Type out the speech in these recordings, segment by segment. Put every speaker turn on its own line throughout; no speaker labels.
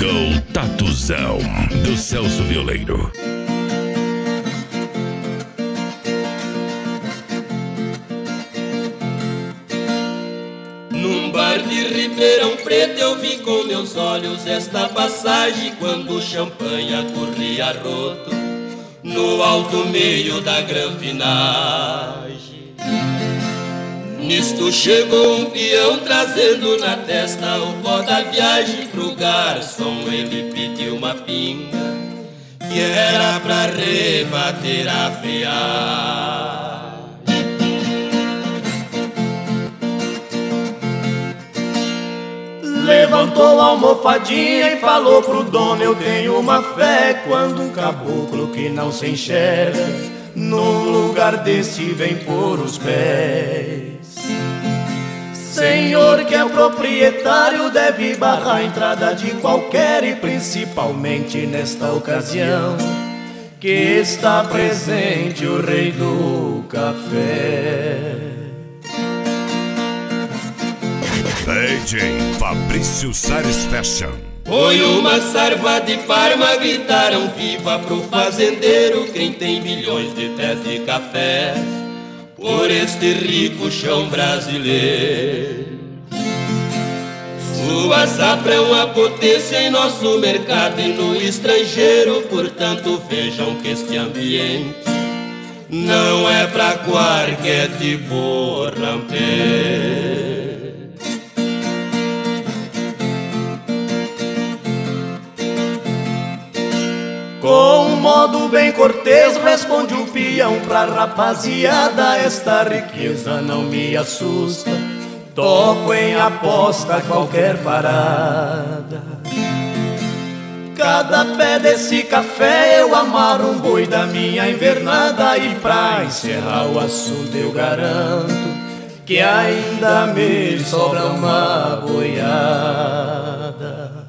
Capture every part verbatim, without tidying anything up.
Show Tatuzão, do Celso Violeiro.
Num bar de Ribeirão Preto eu vi com meus olhos esta passagem, quando o champanhe corria roto no alto meio da granfinagem. Nisto chegou um peão trazendo na testa o pó da viagem. Pro garçom ele pediu uma pinga que era pra rebater a friagem.
Levantou a almofadinha e falou pro dono: eu tenho uma fé quando um caboclo que não se enxerga num lugar desse vem pôr os pés. Senhor que é proprietário deve barrar a entrada de qualquer, e principalmente nesta ocasião que está presente o rei do café.
D J Fabrício Salles Fashion.
Foi uma sarva de Parma, gritaram viva pro fazendeiro. Quem tem milhões de pés de café por este rico chão brasileiro. Sua safra é uma potência em nosso mercado e no estrangeiro. Portanto vejam que este ambiente não é pra qualquer tipo rampeiro.
Com um modo bem cortês responde o peão pra rapaziada: esta riqueza não me assusta, topo em aposta qualquer parada. Cada pé desse café eu amarro um boi da minha invernada. E pra encerrar o assunto eu garanto que ainda me sobra uma boiada.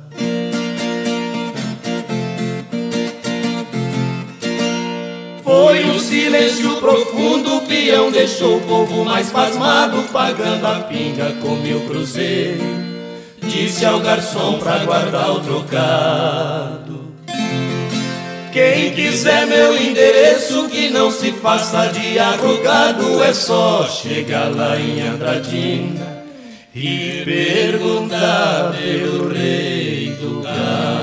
Foi um silêncio profundo, o peão deixou o povo mais pasmado. Pagando a pinga com mil cruzeiros, disse ao garçom pra guardar o trocado: quem quiser meu endereço que não se faça de arrogado, é só chegar lá em Andradina e perguntar pelo rei do gado.